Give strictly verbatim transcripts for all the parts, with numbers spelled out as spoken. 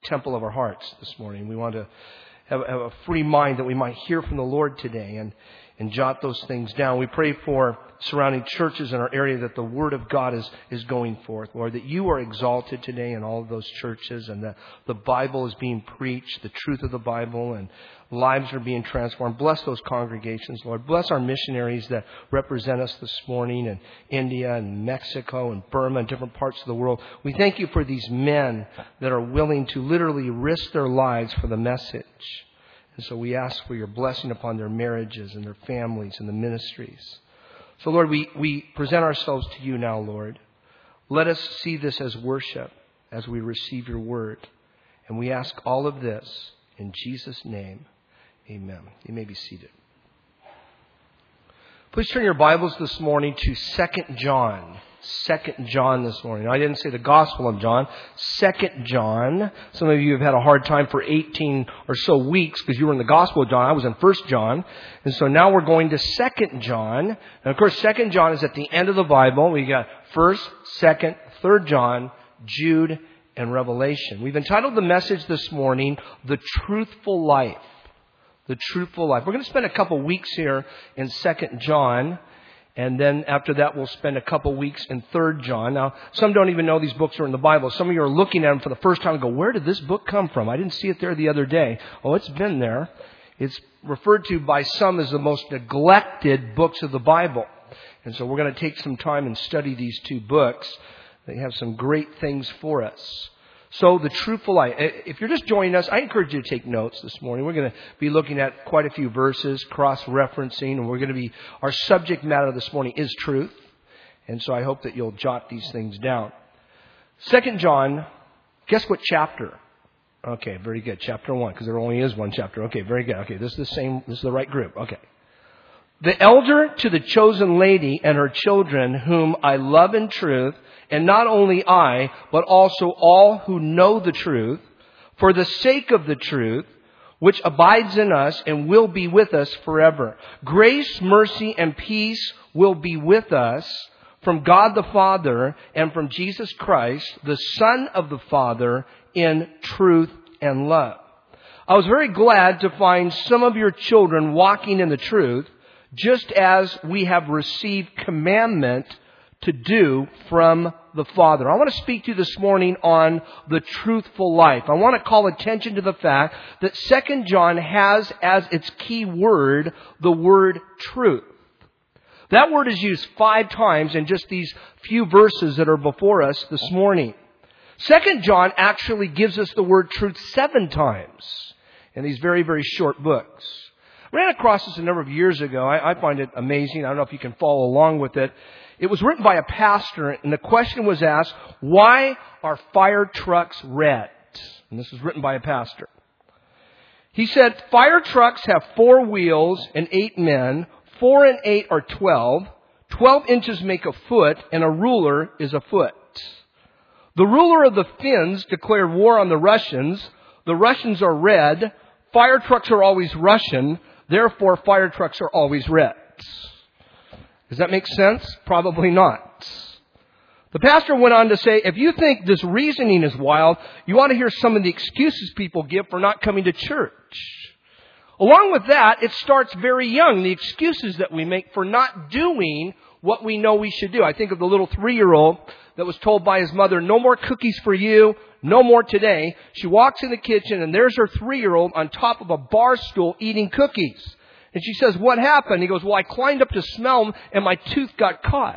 temple of our hearts this morning. We want to have, have a free mind that we might hear from the Lord today and, and jot those things down. We pray for surrounding churches in our area that the Word of God is, is going forth, Lord, that you are exalted today in all of those churches and that the Bible is being preached, the truth of the Bible, and lives are being transformed. Bless those congregations, Lord. Bless our missionaries that represent us this morning in India and Mexico and Burma and different parts of the world. We thank you for these men that are willing to literally risk their lives for the message. And so we ask for your blessing upon their marriages and their families and the ministries. So, Lord, we, we present ourselves to you now, Lord. Let us see this as worship as we receive your word. And we ask all of this in Jesus' name. Amen. You may be seated. Please turn your Bibles this morning to Second John. Second John this morning. I didn't say the Gospel of John. Second John. Some of you have had a hard time for eighteen or so weeks because you were in the Gospel of John. I was in First John. And so now we're going to Second John. And of course, Second John is at the end of the Bible. We got First, Second, Third John, Jude, and Revelation. We've entitled the message this morning, The Truthful Life. The Truthful Life. We're going to spend a couple weeks here in Second John. And then after that, we'll spend a couple weeks in Third John. Now, some don't even know these books are in the Bible. Some of you are looking at them for the first time and go, where did this book come from? I didn't see it there the other day. Oh, it's been there. It's referred to by some as the most neglected books of the Bible. And so we're going to take some time and study these two books. They have some great things for us. So, the truthful life. If you're just joining us, I encourage you to take notes this morning. We're going to be looking at quite a few verses, cross-referencing, and we're going to be, our subject matter this morning is truth. And so I hope that you'll jot these things down. Second John, guess what chapter? Okay, very good. Chapter one, because there only is one chapter. Okay, very good. Okay, this is the same, this is the right group. Okay. The elder to the chosen lady and her children, whom I love in truth, and not only I, but also all who know the truth, for the sake of the truth, which abides in us and will be with us forever. Grace, mercy, and peace will be with us from God the Father and from Jesus Christ, the Son of the Father, in truth and love. I was very glad to find some of your children walking in the truth, just as we have received commandment to do from the Father. I want to speak to you this morning on the truthful life. I want to call attention to the fact that Second John has as its key word the word truth. That word is used five times in just these few verses that are before us this morning. Second John actually gives us the word truth seven times in these very, very short books. I ran across this a number of years ago. I, I find it amazing. I don't know if you can follow along with it. It was written by a pastor, and the question was asked, why are fire trucks red? And this was written by a pastor. He said, fire trucks have four wheels and eight men. Four and eight are twelve. Twelve inches make a foot, and a ruler is a foot. The ruler of the Finns declared war on the Russians. The Russians are red. Fire trucks are always Russian. Therefore, fire trucks are always red. Does that make sense? Probably not. The pastor went on to say, if you think this reasoning is wild, you ought to hear some of the excuses people give for not coming to church. Along with that, it starts very young, the excuses that we make for not doing what we know we should do. I think of the little three-year-old that was told by his mother, no more cookies for you, no more today. She walks in the kitchen and there's her three-year-old on top of a bar stool eating cookies. And she says, what happened? He goes, well, I climbed up to smell them and my tooth got caught.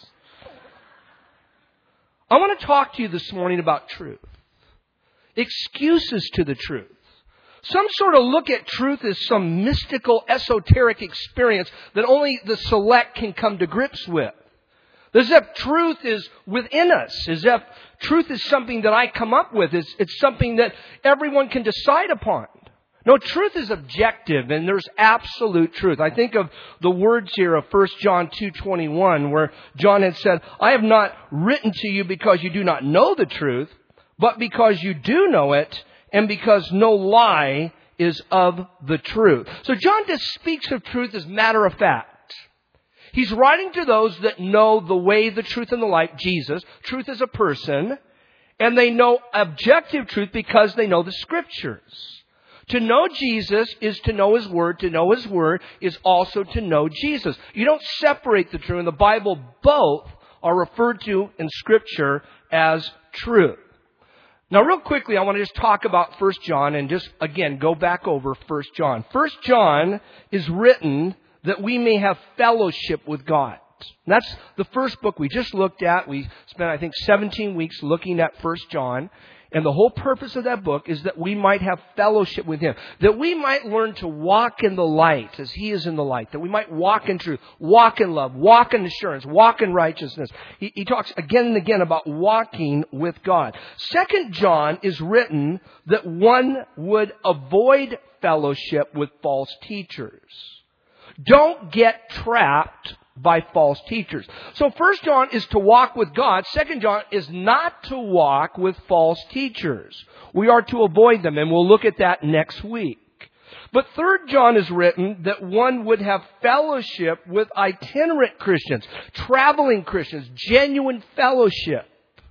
I want to talk to you this morning about truth. Excuses to the truth. Some sort of look at truth as some mystical, esoteric experience that only the select can come to grips with. As if truth is within us. As if truth is something that I come up with. It's, it's something that everyone can decide upon. No, truth is objective and there's absolute truth. I think of the words here of First John two twenty-one where John had said, I have not written to you because you do not know the truth, but because you do know it and because no lie is of the truth. So John just speaks of truth as matter of fact. He's writing to those that know the way, the truth, and the life, Jesus. Truth is a person. And they know objective truth because they know the Scriptures. To know Jesus is to know His Word. To know His Word is also to know Jesus. You don't separate the two. In the Bible, both are referred to in Scripture as truth. Now, real quickly, I want to just talk about First John and just, again, go back over First John. First John is written that we may have fellowship with God. And that's the first book we just looked at. We spent, I think, seventeen weeks looking at First John. And the whole purpose of that book is that we might have fellowship with Him. That we might learn to walk in the light as He is in the light. That we might walk in truth, walk in love, walk in assurance, walk in righteousness. He, he talks again and again about walking with God. Second John is written that one would avoid fellowship with false teachers. Don't get trapped by false teachers. So First John is to walk with God. Second John is not to walk with false teachers. We are to avoid them, and we'll look at that next week. But Third John is written that one would have fellowship with itinerant Christians, traveling Christians, genuine fellowship.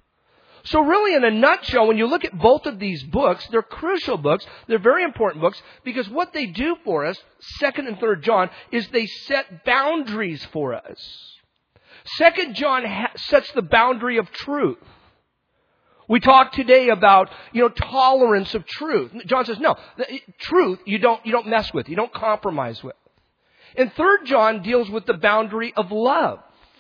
So really, in a nutshell, when you look at both of these books, they're crucial books. They're very important books because what they do for us, Second and Third John, is they set boundaries for us. Second John ha- sets the boundary of truth. We talked today about, you know, tolerance of truth. John says, no, the, truth you don't you don't mess with, you don't compromise with. And Third John deals with the boundary of love.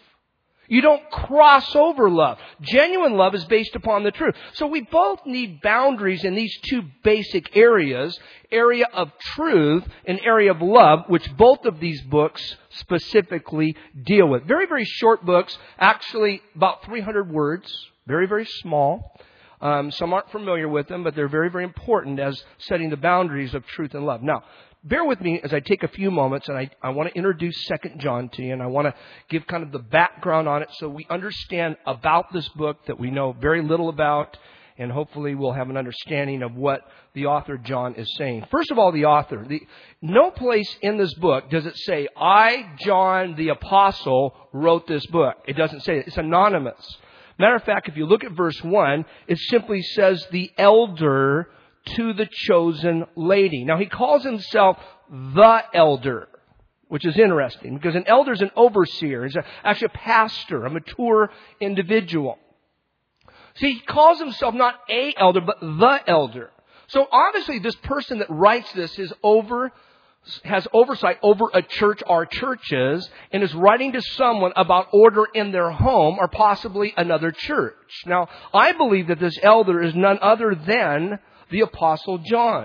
You don't cross over love. Genuine love is based upon the truth. So we both need boundaries in these two basic areas, area of truth and area of love, which both of these books specifically deal with. Very, very short books, actually about three hundred words, very, very small. Um, some aren't familiar with them, but they're very, very important as setting the boundaries of truth and love. Now, bear with me as I take a few moments and I, I want to introduce Second John to you, and I want to give kind of the background on it so we understand about this book that we know very little about, and hopefully we'll have an understanding of what the author John is saying. First of all, the author. The, no place in this book does it say, I, John the Apostle, wrote this book. It doesn't say it. It's anonymous. Matter of fact, if you look at verse one, it simply says the elder to the chosen lady. Now, he calls himself the elder, which is interesting because an elder is an overseer. He's actually a pastor, a mature individual. See, he calls himself not a elder, but the elder. So obviously this person that writes this is over, has oversight over a church or churches and is writing to someone about order in their home or possibly another church. Now, I believe that this elder is none other than the Apostle John.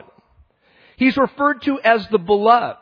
He's referred to as the beloved.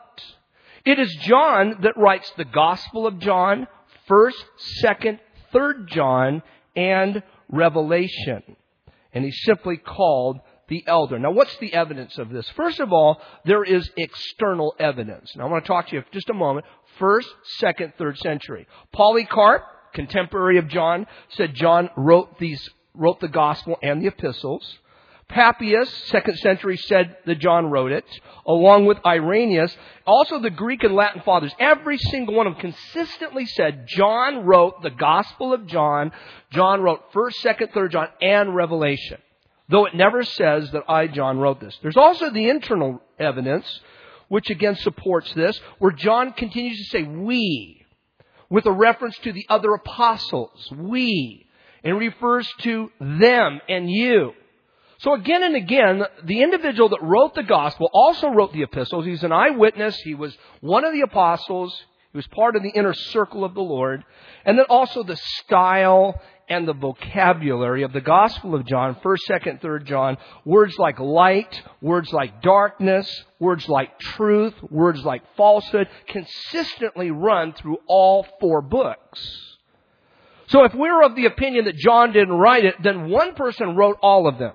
It is John that writes the Gospel of John, First, Second, Third John, and Revelation. And he's simply called the elder. Now, what's the evidence of this? First of all, there is external evidence. Now, I want to talk to you for just a moment. First, second, third century. Polycarp, contemporary of John, said John wrote these, wrote the Gospel and the epistles. Papias, second century, said that John wrote it, along with Irenaeus. Also the Greek and Latin fathers, every single one of them consistently said John wrote the Gospel of John. John wrote first, second, third John, and Revelation. Though it never says that I, John, wrote this. There's also the internal evidence, which again supports this, where John continues to say we, with a reference to the other apostles, we, and refers to them and you. So again and again, the individual that wrote the gospel also wrote the epistles. He's an eyewitness. He was one of the apostles. He was part of the inner circle of the Lord. And then also the style and the vocabulary of the Gospel of John, First, Second, Third John, words like light, words like darkness, words like truth, words like falsehood, consistently run through all four books. So if we're of the opinion that John didn't write it, then one person wrote all of them.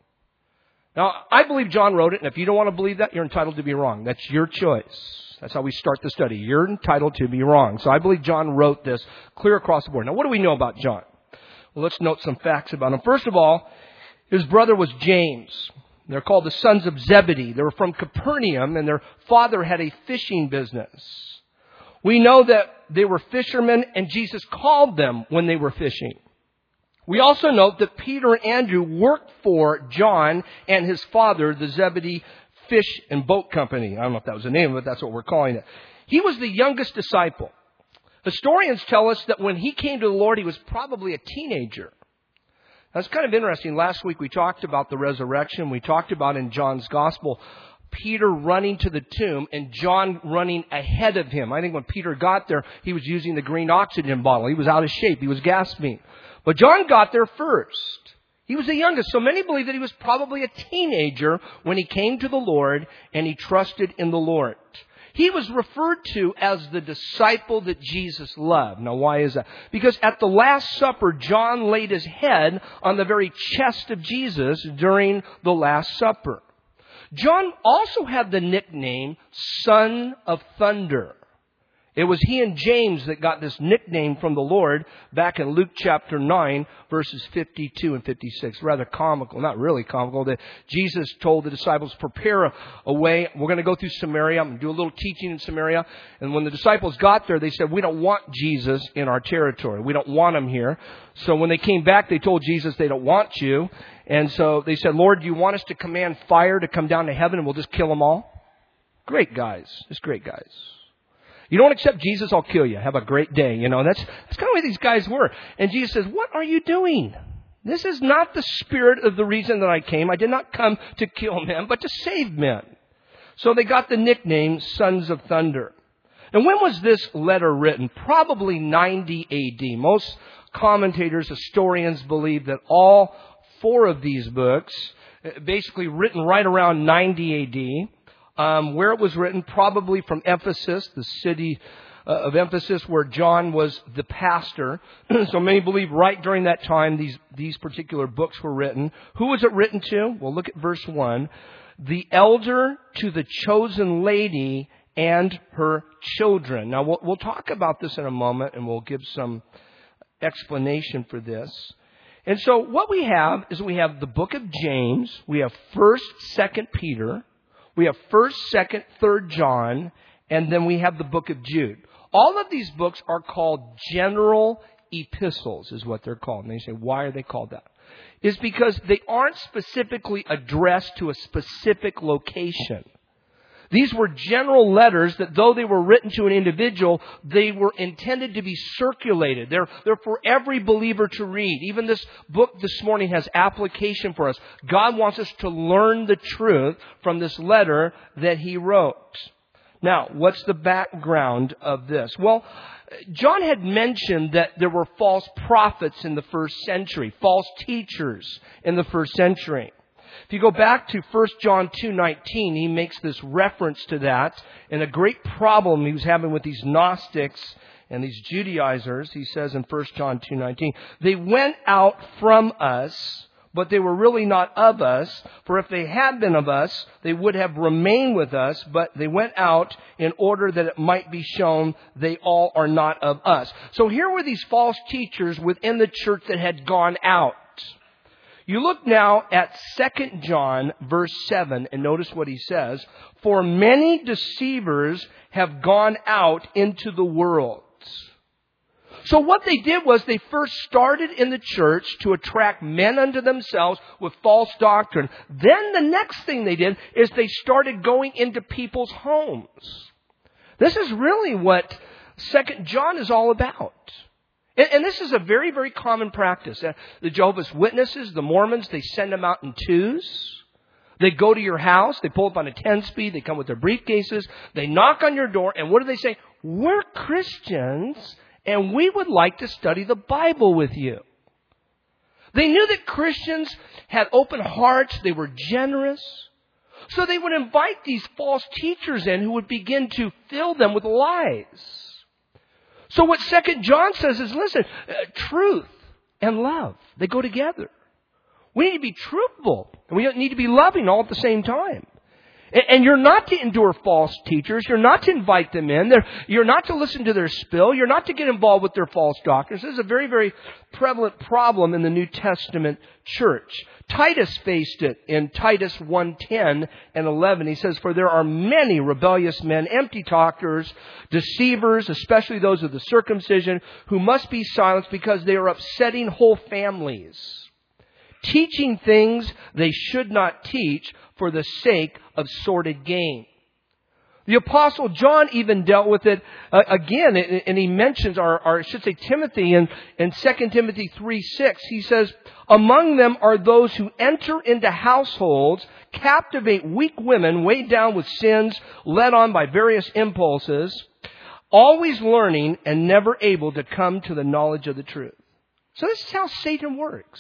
Now, I believe John wrote it, and if you don't want to believe that, you're entitled to be wrong. That's your choice. That's how we start the study. You're entitled to be wrong. So I believe John wrote this clear across the board. Now, what do we know about John? Well, let's note some facts about him. First of all, his brother was James. They're called the sons of Zebedee. They were from Capernaum, and their father had a fishing business. We know that they were fishermen, and Jesus called them when they were fishing. We also note that Peter and Andrew worked for John and his father, the Zebedee Fish and Boat Company. I don't know if that was the name of it, that's what we're calling it. He was the youngest disciple. Historians tell us that when he came to the Lord, he was probably a teenager. That's kind of interesting. Last week we talked about the resurrection. We talked about in John's Gospel, Peter running to the tomb and John running ahead of him. I think when Peter got there, he was using the green oxygen bottle. He was out of shape. He was gasping. But John got there first. He was the youngest. So many believe that he was probably a teenager when he came to the Lord and he trusted in the Lord. He was referred to as the disciple that Jesus loved. Now, why is that? Because at the Last Supper, John laid his head on the very chest of Jesus during the Last Supper. John also had the nickname Son of Thunder. It was he and James that got this nickname from the Lord back in Luke chapter nine, verses fifty-two and fifty-six. Rather comical, not really comical, that Jesus told the disciples, prepare a, a way. We're going to go through Samaria. I'm going to do a little teaching in Samaria. And when the disciples got there, they said, we don't want Jesus in our territory. We don't want him here. So when they came back, they told Jesus they don't want you. And so they said, Lord, do you want us to command fire to come down to heaven and we'll just kill them all? Great guys. Just great guys. You don't accept Jesus, I'll kill you. Have a great day. You know, that's, that's kind of where these guys were. And Jesus says, what are you doing? This is not the spirit of the reason that I came. I did not come to kill men, but to save men. So they got the nickname Sons of Thunder. And when was this letter written? Probably ninety A D. Most commentators, historians believe that all four of these books, basically written right around ninety A D, Um, where it was written, probably from Ephesus, the city uh, of Ephesus where John was the pastor. So many believe right during that time these, these particular books were written. Who was it written to? Well, look at verse one. The elder to the chosen lady and her children. Now, we'll, we'll talk about this in a moment and we'll give some explanation for this. And so what we have is we have the book of James. We have first, second Peter. We have first, second, third John, and then we have the book of Jude. All of these books are called general epistles, is what they're called. And they say, why are they called that? It's because they aren't specifically addressed to a specific location. These were general letters that though they were written to an individual, they were intended to be circulated. They're, they're for every believer to read. Even this book this morning has application for us. God wants us to learn the truth from this letter that he wrote. Now, what's the background of this? Well, John had mentioned that there were false prophets in the first century, false teachers in the first century. If you go back to First John two nineteen, he makes this reference to that and a great problem he was having with these Gnostics and these Judaizers. He says in First John two nineteen, they went out from us, but they were really not of us. For if they had been of us, they would have remained with us, but they went out in order that it might be shown they all are not of us. So here were these false teachers within the church that had gone out. You look now at Second John verse seven and notice what he says. For many deceivers have gone out into the world. So what they did was they first started in the church to attract men unto themselves with false doctrine. Then the next thing they did is they started going into people's homes. This is really what Second John is all about. And, and this is a very, very common practice. Uh, the Jehovah's Witnesses, the Mormons, they send them out in twos. They go to your house. They pull up on a ten-speed. They come with their briefcases. They knock on your door. And what do they say? We're Christians, and we would like to study the Bible with you. They knew that Christians had open hearts. They were generous. So they would invite these false teachers in who would begin to fill them with lies. So what Second John says is, listen, uh, truth and love, they go together. We need to be truthful, and we need to be loving all at the same time. And you're not to endure false teachers. You're not to invite them in. They're, you're not to listen to their spill. You're not to get involved with their false doctrines. This is a very, very prevalent problem in the New Testament church. Titus faced it in Titus one ten and eleven. He says, "For there are many rebellious men, empty talkers, deceivers, especially those of the circumcision, who must be silenced because they are upsetting whole families, teaching things they should not teach for the sake of sordid gain." The Apostle John even dealt with it uh, again, and he mentions, or, or I should say Timothy, in, in Second Timothy three six. He says, "Among them are those who enter into households, captivate weak women, weighed down with sins, led on by various impulses, always learning and never able to come to the knowledge of the truth." So this is how Satan works.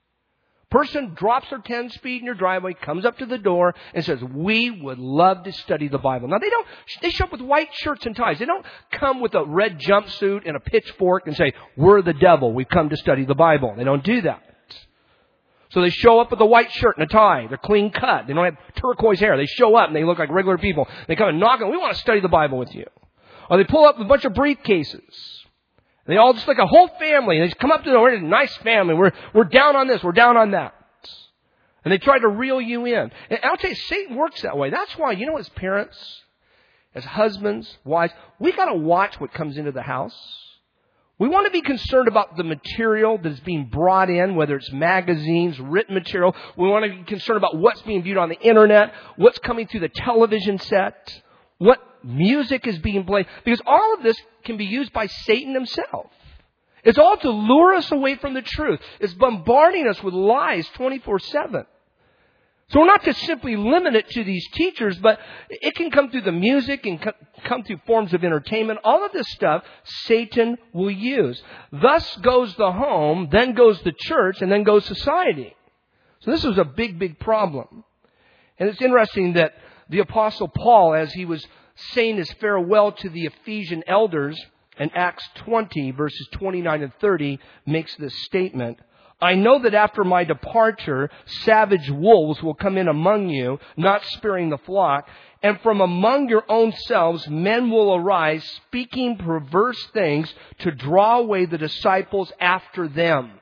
Person drops their ten speed in your driveway, comes up to the door, and says, "We would love to study the Bible." Now, they don't, they show up with white shirts and ties. They don't come with a red jumpsuit and a pitchfork and say, "We're the devil. We've come to study the Bible." They don't do that. So they show up with a white shirt and a tie. They're clean cut. They don't have turquoise hair. They show up and they look like regular people. They come and knock on, "We want to study the Bible with you." Or they pull up with a bunch of briefcases. They all just like a whole family. And they come up to them, "We're a nice family. We're, we're down on this. We're down on that." And they try to reel you in. And I'll tell you, Satan works that way. That's why, you know, as parents, as husbands, wives, we got to watch what comes into the house. We want to be concerned about the material that is being brought in, whether it's magazines, written material. We want to be concerned about what's being viewed on the internet, what's coming through the television set, what music is being played. Because all of this can be used by Satan himself. It's all to lure us away from the truth. It's bombarding us with lies twenty-four seven. So we're not to simply limit it to these teachers, but it can come through the music and come through forms of entertainment. All of this stuff Satan will use. Thus goes the home, then goes the church, and then goes society. So this was a big, big problem. And it's interesting that the Apostle Paul, as he was saying his farewell to the Ephesian elders, in Acts twenty, verses twenty-nine and thirty, makes this statement: "I know that after my departure, savage wolves will come in among you, not sparing the flock. And from among your own selves, men will arise, speaking perverse things to draw away the disciples after them."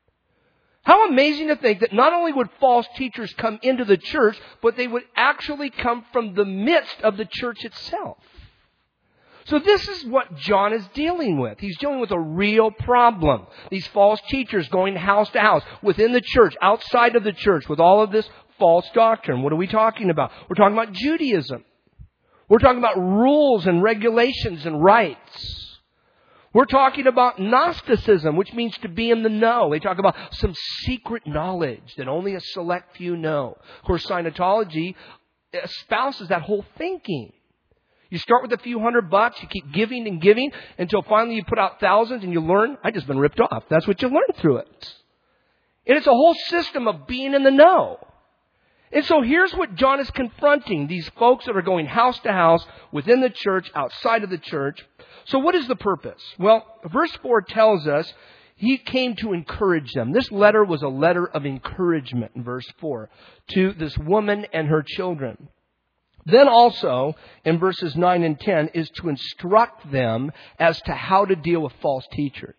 How amazing to think that not only would false teachers come into the church, but they would actually come from the midst of the church itself. So this is what John is dealing with. He's dealing with a real problem. These false teachers going house to house, within the church, outside of the church, with all of this false doctrine. What are we talking about? We're talking about Judaism. We're talking about rules and regulations and rights. We're talking about Gnosticism, which means to be in the know. They talk about some secret knowledge that only a select few know. Of course, Scientology espouses that whole thinking. You start with a few hundred bucks, you keep giving and giving until finally you put out thousands and you learn, "I just been ripped off." That's what you learn through it. And it's a whole system of being in the know. And so here's what John is confronting, these folks that are going house to house, within the church, outside of the church. So what is the purpose? Well, verse four tells us he came to encourage them. This letter was a letter of encouragement in verse four to this woman and her children. Then also, in verses nine and ten, is to instruct them as to how to deal with false teachers.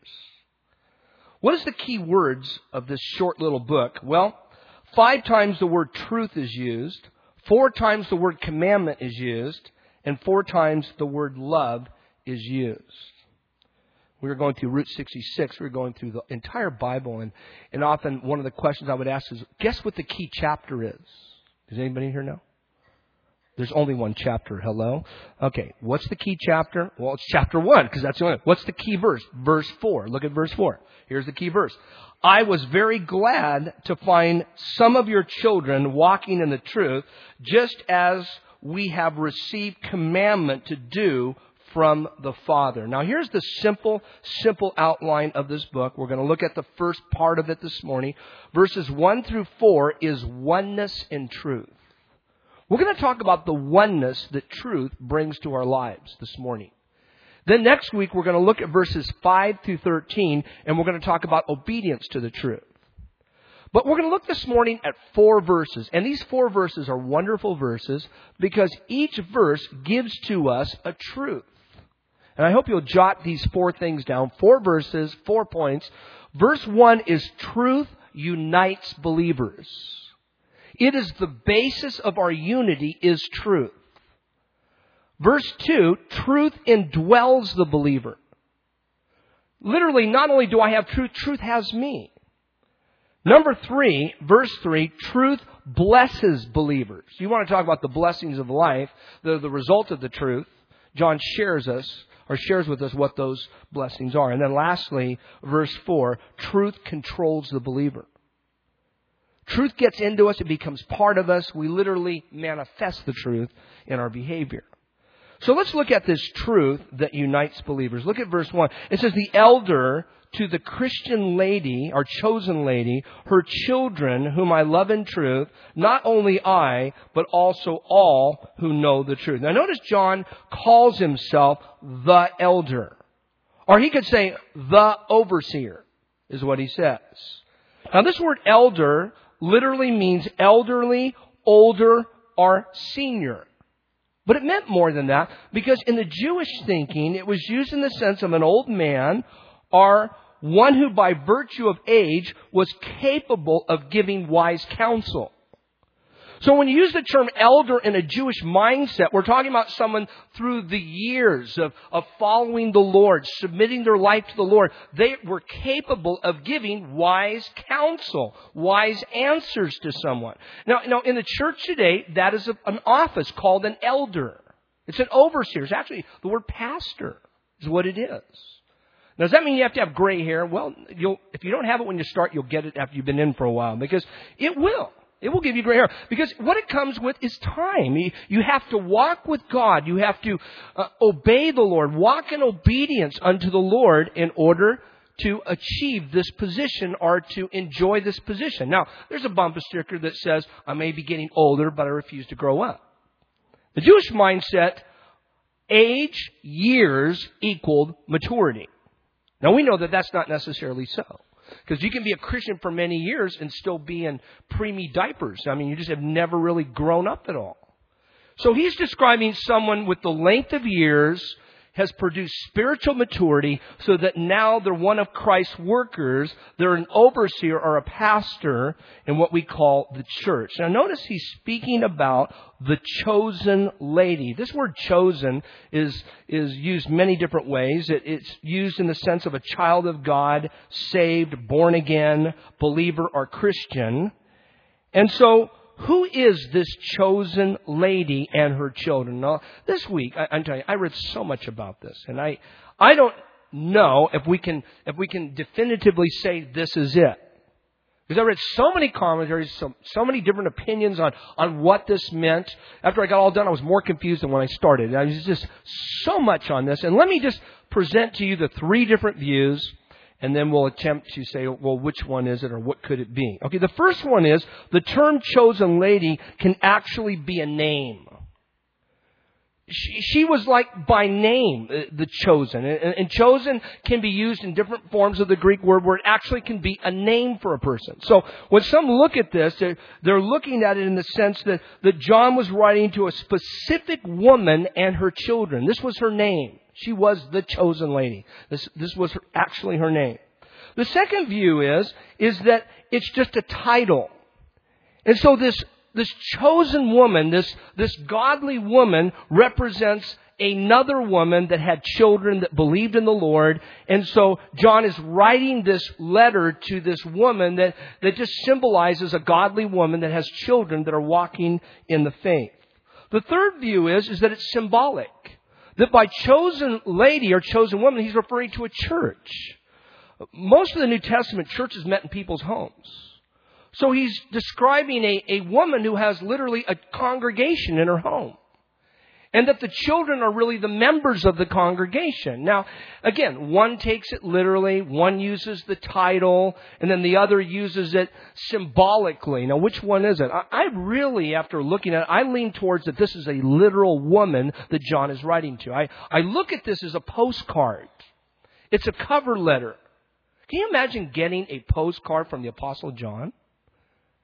What is the key words of this short little book? Well, five times the word truth is used, four times the word commandment is used, and four times the word love is used. We were going through Route sixty-six. We were going through the entire Bible. And, and often one of the questions I would ask is, guess what the key chapter is? Does anybody here know? There's only one chapter. Hello? Okay. What's the key chapter? Well, it's chapter one, because that's the only one. What's the key verse? Verse four. Look at verse four. Here's the key verse. "I was very glad to find some of your children walking in the truth, just as we have received commandment to do from the Father." Now, here's the simple, simple outline of this book. We're going to look at the first part of it this morning. Verses one through four is oneness in truth. We're going to talk about the oneness that truth brings to our lives this morning. Then next week, we're going to look at verses five through thirteen, and we're going to talk about obedience to the truth. But we're going to look this morning at four verses. And these four verses are wonderful verses because each verse gives to us a truth. And I hope you'll jot these four things down. Four verses, four points. Verse one is truth unites believers. It is the basis of our unity is truth. Verse two, truth indwells the believer. Literally, not only do I have truth, truth has me. Number three, verse three, truth blesses believers. You want to talk about the blessings of life, the, the result of the truth. John shares us, or shares with us what those blessings are. And then lastly, verse four, truth controls the believer. Truth gets into us, it becomes part of us. We literally manifest the truth in our behavior. So let's look at this truth that unites believers. Look at verse one. It says, the elder to the Christian lady, our chosen lady, her children, whom I love in truth, not only I, but also all who know the truth. Now notice John calls himself the elder. Or he could say the overseer, is what he says. Now this word elder literally means elderly, older, or senior. But it meant more than that, because in the Jewish thinking, it was used in the sense of an old man or one who by virtue of age was capable of giving wise counsel. So when you use the term elder in a Jewish mindset, we're talking about someone through the years of, of following the Lord, submitting their life to the Lord. They were capable of giving wise counsel, wise answers to someone. Now, now in the church today, that is a, an office called an elder. It's an overseer. It's actually the word pastor is what it is. Now, does that mean you have to have gray hair? Well, you'll, if you don't have it when you start, you'll get it after you've been in for a while, because it will. It will give you gray hair. Because what it comes with is time. You, you have to walk with God. You have to uh, obey the Lord. Walk in obedience unto the Lord in order to achieve this position or to enjoy this position. Now, there's a bumper sticker that says, I may be getting older, but I refuse to grow up. The Jewish mindset, age, years equaled maturity. Now, we know that that's not necessarily so. Because you can be a Christian for many years and still be in preemie diapers. I mean, you just have never really grown up at all. So he's describing someone with the length of years has produced spiritual maturity so that now they're one of Christ's workers. They're an overseer or a pastor in what we call the church. Now notice he's speaking about the chosen lady. This word chosen is, is used many different ways. It, it's used in the sense of a child of God, saved, born again, believer, or Christian. And so who is this chosen lady and her children? Now, this week, I, I'm telling you, I read so much about this, and I, I don't know if we can, if we can definitively say this is it. Because I read so many commentaries, so, so many different opinions on, on what this meant. After I got all done, I was more confused than when I started. I was just so much on this. And let me just present to you the three different views, and then we'll attempt to say, well, which one is it or what could it be? Okay, the first one is the term chosen lady can actually be a name. She, she was like by name, the chosen. And, and chosen can be used in different forms of the Greek word where it actually can be a name for a person. So when some look at this, they're, they're looking at it in the sense that, that John was writing to a specific woman and her children. This was her name. She was the chosen lady. This, this was her, actually her name. The second view is, is that it's just a title. And so this, this chosen woman, this, this godly woman represents another woman that had children that believed in the Lord. And so John is writing this letter to this woman that, that just symbolizes a godly woman that has children that are walking in the faith. The third view is, is that it's symbolic. That by chosen lady or chosen woman, he's referring to a church. Most of the New Testament churches met in people's homes. So he's describing a, a woman who has literally a congregation in her home. And that the children are really the members of the congregation. Now, again, one takes it literally, one uses the title, and then the other uses it symbolically. Now, which one is it? I, I really, after looking at it, I lean towards that this is a literal woman that John is writing to. I, I look at this as a postcard. It's a cover letter. Can you imagine getting a postcard from the Apostle John?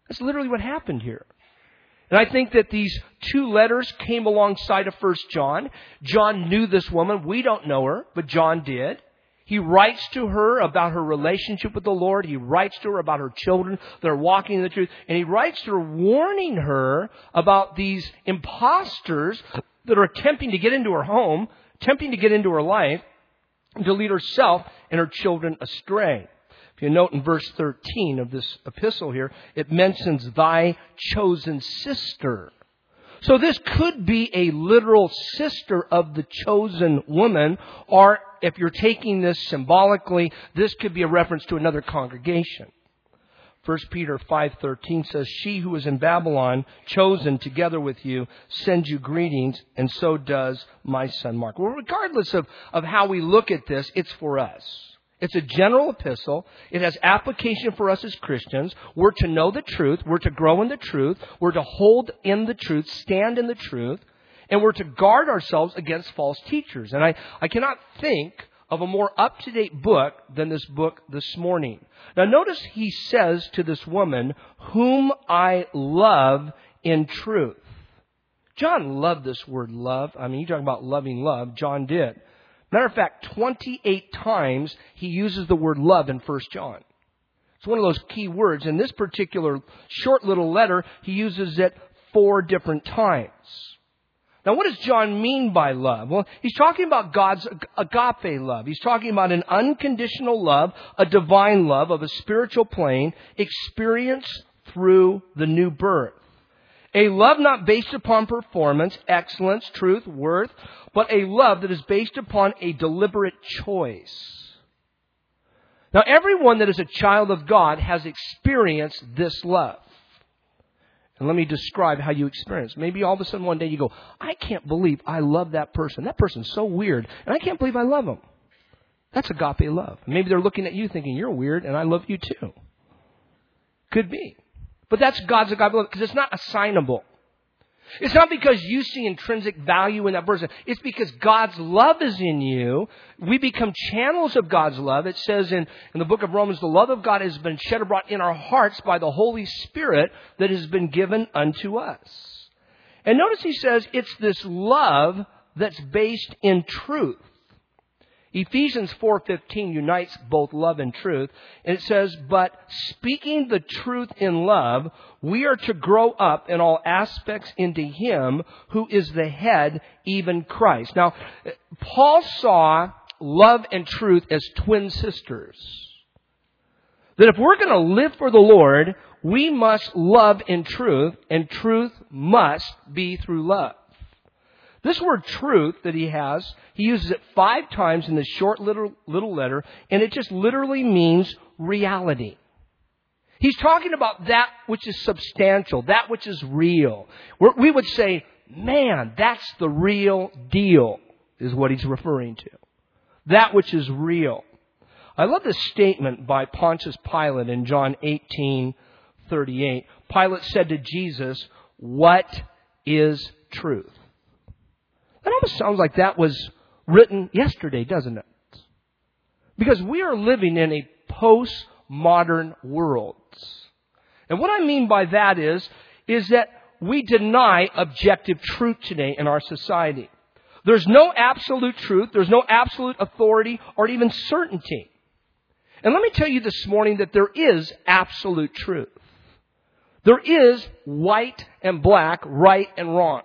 That's literally what happened here. And I think that these two letters came alongside of First John. John knew this woman. We don't know her, but John did. He writes to her about her relationship with the Lord. He writes to her about her children that are walking in the truth. And he writes to her warning her about these imposters that are attempting to get into her home, attempting to get into her life, and to lead herself and her children astray. If you note in verse thirteen of this epistle here, it mentions thy chosen sister. So this could be a literal sister of the chosen woman, or if you're taking this symbolically, this could be a reference to another congregation. First Peter five thirteen says, she who is in Babylon, chosen together with you, sends you greetings, and so does my son Mark. Well, regardless of, of how we look at this, it's for us. It's a general epistle. It has application for us as Christians. We're to know the truth. We're to grow in the truth. We're to hold in the truth, stand in the truth, and we're to guard ourselves against false teachers. And I, I cannot think of a more up-to-date book than this book this morning. Now notice he says to this woman, whom I love in truth. John loved this word love. I mean, you talk about loving love. John did. Matter of fact, twenty-eight times he uses the word love in First John. It's one of those key words. In this particular short little letter, he uses it four different times. Now, what does John mean by love? Well, he's talking about God's agape love. He's talking about an unconditional love, a divine love of a spiritual plane experienced through the new birth. A love not based upon performance, excellence, truth, worth, but a love that is based upon a deliberate choice. Now, everyone that is a child of God has experienced this love. And let me describe how you experience. Maybe all of a sudden one day you go, I can't believe I love that person. That person's so weird, and I can't believe I love them. That's agape love. Maybe they're looking at you thinking, you're weird, and I love you too. Could be. But that's God's agape love, because it's not assignable. It's not because you see intrinsic value in that person. It's because God's love is in you. We become channels of God's love. It says in, in the book of Romans, the love of God has been shed abroad in our hearts by the Holy Spirit that has been given unto us. And notice he says it's this love that's based in truth. Ephesians four fifteen unites both love and truth. And it says, but speaking the truth in love, we are to grow up in all aspects into Him who is the head, even Christ. Now, Paul saw love and truth as twin sisters. That if we're going to live for the Lord, we must love in truth, and truth must be through love. This word truth that he has, he uses it five times in this short little, little letter, and it just literally means reality. He's talking about that which is substantial, that which is real. We're, we would say, man, that's the real deal, is what he's referring to. That which is real. I love this statement by Pontius Pilate in John eighteen thirty-eight. Pilate said to Jesus, what is truth? That almost sounds like that was written yesterday, doesn't it? Because we are living in a postmodern world. And what I mean by that is, is that we deny objective truth today in our society. There's no absolute truth. There's no absolute authority or even certainty. And let me tell you this morning that there is absolute truth. There is white and black, right and wrong.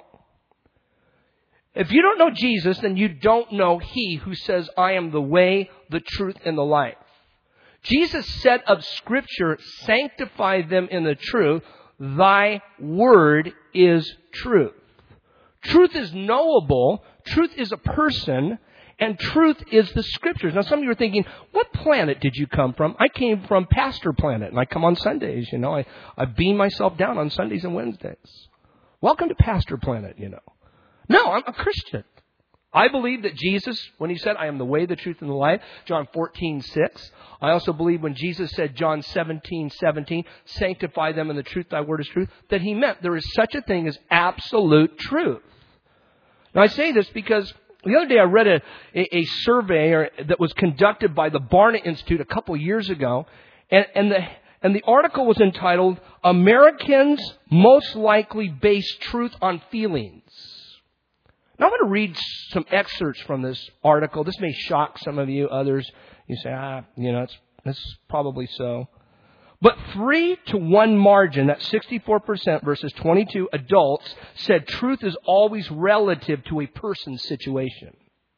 If you don't know Jesus, then you don't know He who says, I am the way, the truth, and the life. Jesus said of Scripture, sanctify them in the truth. Thy word is truth. Truth is knowable. Truth is a person. And truth is the Scriptures. Now, some of you are thinking, what planet did you come from? I came from Pastor Planet, and I come on Sundays. You know, I, I beam myself down on Sundays and Wednesdays. Welcome to Pastor Planet, you know. No, I'm a Christian. I believe that Jesus, when He said, I am the way, the truth, and the life, John fourteen six. I also believe when Jesus said, John seventeen seventeen, sanctify them in the truth, thy word is truth, that He meant there is such a thing as absolute truth. Now, I say this because the other day I read a, a, a survey or, that was conducted by the Barna Institute a couple years ago, and, and the And the article was entitled, Americans Most Likely Base Truth on Feelings. Now I'm going to read some excerpts from this article. This may shock some of you. Others, you say, ah, you know, it's, it's probably so. But three to one margin, that's sixty-four percent versus twenty-two adults, said truth is always relative to a person's situation.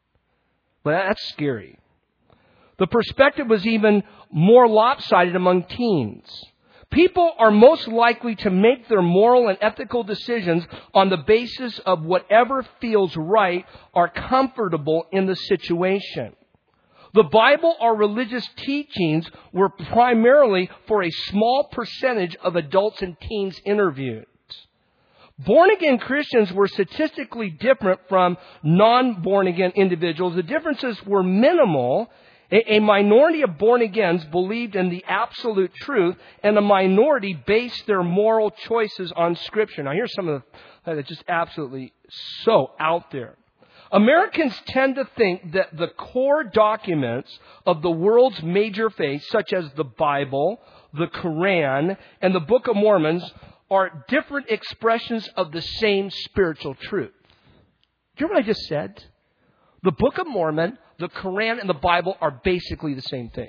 Well, that's scary. The perspective was even more lopsided among teens. People are most likely to make their moral and ethical decisions on the basis of whatever feels right or comfortable in the situation. The Bible or religious teachings were primarily for a small percentage of adults and teens interviewed. Born-again Christians were statistically different from non-born-again individuals. The differences were minimal. A minority of born-agains believed in the absolute truth, and a minority based their moral choices on Scripture. Now, here's some of the that's just absolutely so out there. Americans tend to think that the core documents of the world's major faiths, such as the Bible, the Quran, and the Book of Mormon, are different expressions of the same spiritual truth. Do you hear what I just said? The Book of Mormon, the Quran, and the Bible are basically the same thing.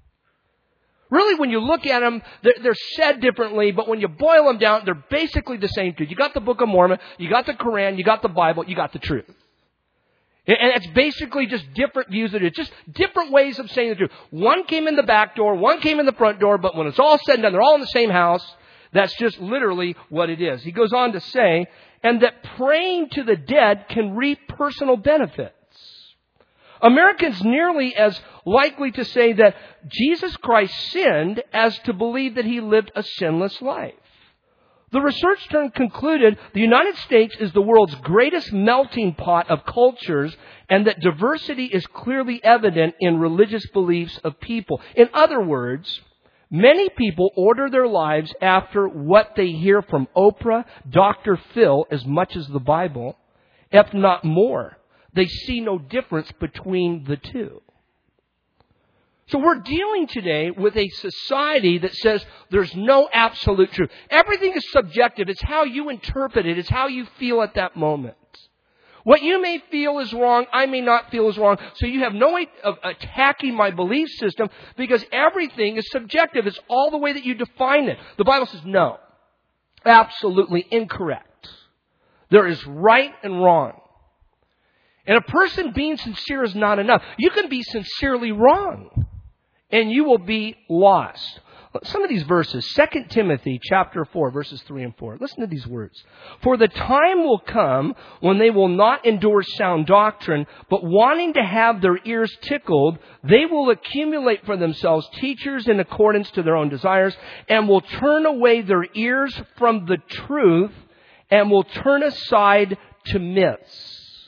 Really, when you look at them, they're, they're said differently, but when you boil them down, they're basically the same truth. You got the Book of Mormon, you got the Quran, you got the Bible, you got the truth. And it's basically just different views of it. Just different ways of saying the truth. One came in the back door, one came in the front door, but when it's all said and done, they're all in the same house. That's just literally what it is. He goes on to say, and that praying to the dead can reap personal benefits. Americans nearly as likely to say that Jesus Christ sinned as to believe that he lived a sinless life. The research team concluded the United States is the world's greatest melting pot of cultures, and that diversity is clearly evident in religious beliefs of people. In other words, many people order their lives after what they hear from Oprah, Doctor Phil, as much as the Bible, if not more. They see no difference between the two. So we're dealing today with a society that says there's no absolute truth. Everything is subjective. It's how you interpret it. It's how you feel at that moment. What you may feel is wrong, I may not feel is wrong. So you have no way of attacking my belief system because everything is subjective. It's all the way that you define it. The Bible says no. Absolutely incorrect. There is right and wrong. And a person being sincere is not enough. You can be sincerely wrong, and you will be lost. Some of these verses, Second Timothy chapter four, verses three and four. Listen to these words. For the time will come when they will not endure sound doctrine, but wanting to have their ears tickled, they will accumulate for themselves teachers in accordance to their own desires, and will turn away their ears from the truth, and will turn aside to myths.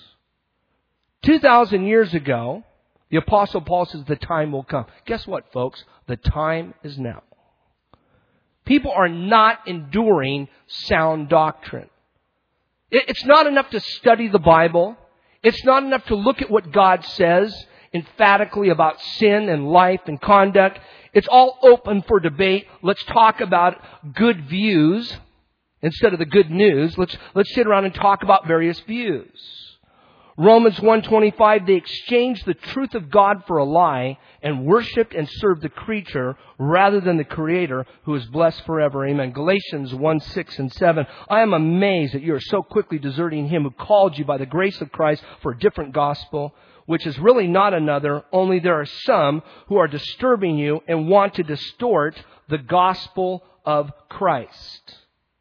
Two thousand years ago, the Apostle Paul says the time will come. Guess what, folks? The time is now. People are not enduring sound doctrine. It's not enough to study the Bible. It's not enough to look at what God says emphatically about sin and life and conduct. It's all open for debate. Let's talk about good views instead of the good news. Let's, let's sit around and talk about various views. Romans one twenty-five, they exchanged the truth of God for a lie and worshipped and served the creature rather than the Creator, who is blessed forever. Amen. Galatians one six and seven, I am amazed that you are so quickly deserting Him who called you by the grace of Christ for a different gospel, which is really not another, only there are some who are disturbing you and want to distort the gospel of Christ.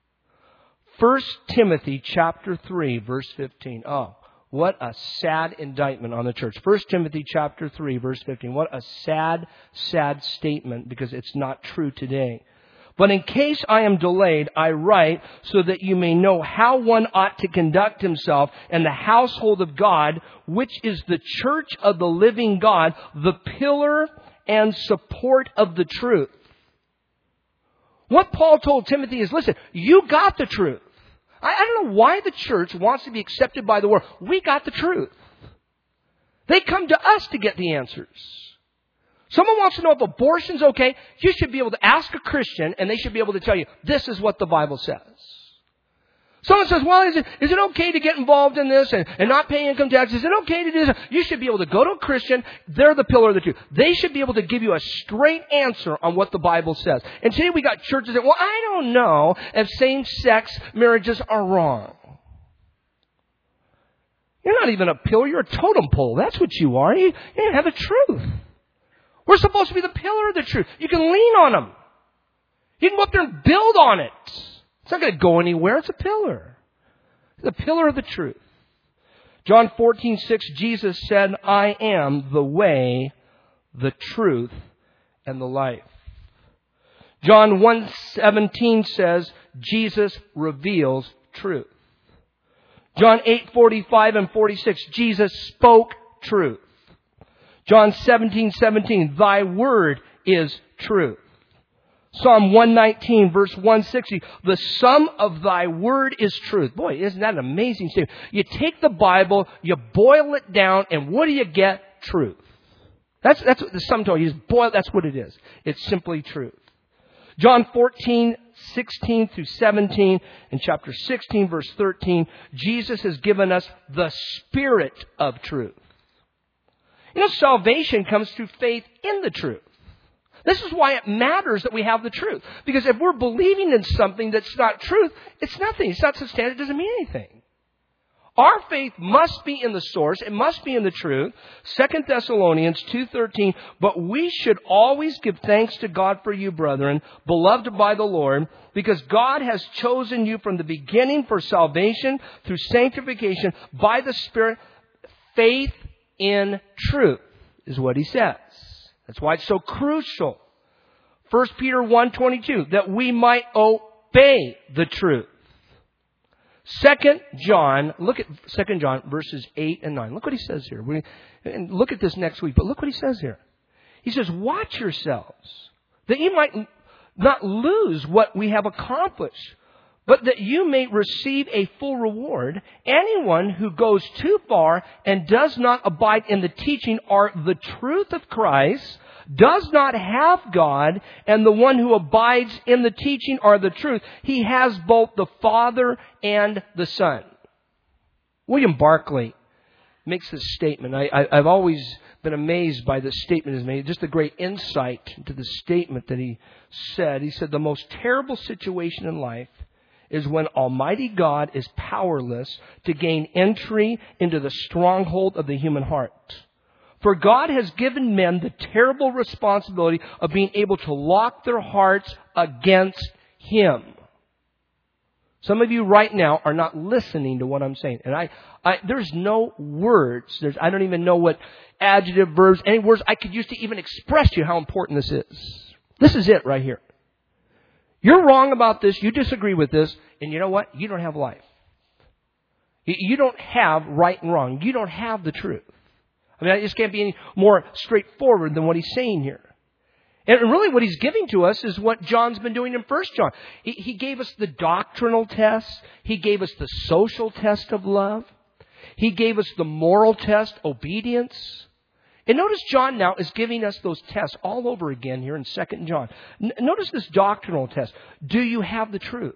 First Timothy chapter three, verse fifteen. Oh. What a sad indictment on the church. First Timothy chapter three, verse fifteen. What a sad, sad statement, because it's not true today. But in case I am delayed, I write so that you may know how one ought to conduct himself in the household of God, which is the church of the living God, the pillar and support of the truth. What Paul told Timothy is, listen, you got the truth. I don't know why the church wants to be accepted by the world. We got the truth. They come to us to get the answers. Someone wants to know if abortion's okay, you should be able to ask a Christian and they should be able to tell you, this is what the Bible says. Someone says, well, is it, is it okay to get involved in this and, and not pay income tax? Is it okay to do this? You should be able to go to a Christian. They're the pillar of the truth. They should be able to give you a straight answer on what the Bible says. And today we got churches that, well, I don't know if same-sex marriages are wrong. You're not even a pillar. You're a totem pole. That's what you are. You, you have the truth. We're supposed to be the pillar of the truth. You can lean on them. You can go up there and build on it. It's not going to go anywhere. It's a pillar. The pillar of the truth. John fourteen six, Jesus said, I am the way, the truth, and the life. John one seventeen says, Jesus reveals truth. John eight forty-five and forty-six, Jesus spoke truth. John seventeen seventeen, thy word is truth. Psalm one nineteen, verse one sixty, the sum of thy word is truth. Boy, isn't that an amazing statement? You take the Bible, you boil it down, and what do you get? Truth. That's, that's what the sum total. You just boil, that's what it is. It's simply truth. John fourteen, sixteen through seventeen, and chapter sixteen, verse thirteen, Jesus has given us the Spirit of truth. You know, salvation comes through faith in the truth. This is why it matters that we have the truth. Because if we're believing in something that's not truth, it's nothing. It's not substantive. It doesn't mean anything. Our faith must be in the source. It must be in the truth. Second Thessalonians two thirteen, but we should always give thanks to God for you, brethren, beloved by the Lord, because God has chosen you from the beginning for salvation through sanctification by the Spirit. Faith in truth is what he says. That's why it's so crucial. First Peter one twenty-two, that we might obey the truth. Second John, look at Second John verses eight and nine. Look what he says here. We, and look at this next week, but look what he says here. He says, watch yourselves, that you might not lose what we have accomplished, but that you may receive a full reward. Anyone who goes too far and does not abide in the teaching or the truth of Christ does not have God, and the one who abides in the teaching or the truth, he has both the Father and the Son. William Barclay makes this statement. I, I, I've always been amazed by this statement he's made. Just a great insight into the statement that he said. He said, the most terrible situation in life is when Almighty God is powerless to gain entry into the stronghold of the human heart. For God has given men the terrible responsibility of being able to lock their hearts against Him. Some of you right now are not listening to what I'm saying. And I, I there's no words. There's, I don't even know what adjective, verbs, any words I could use to even express to you how important this is. This is it right here. You're wrong about this. You disagree with this. And you know what? You don't have life. You don't have right and wrong. You don't have the truth. I mean, I just can't be any more straightforward than what he's saying here. And really what he's giving to us is what John's been doing in First John. He, he gave us the doctrinal test. He gave us the social test of love. He gave us the moral test, obedience. And notice John now is giving us those tests all over again here in Second John. N- notice this doctrinal test. Do you have the truth?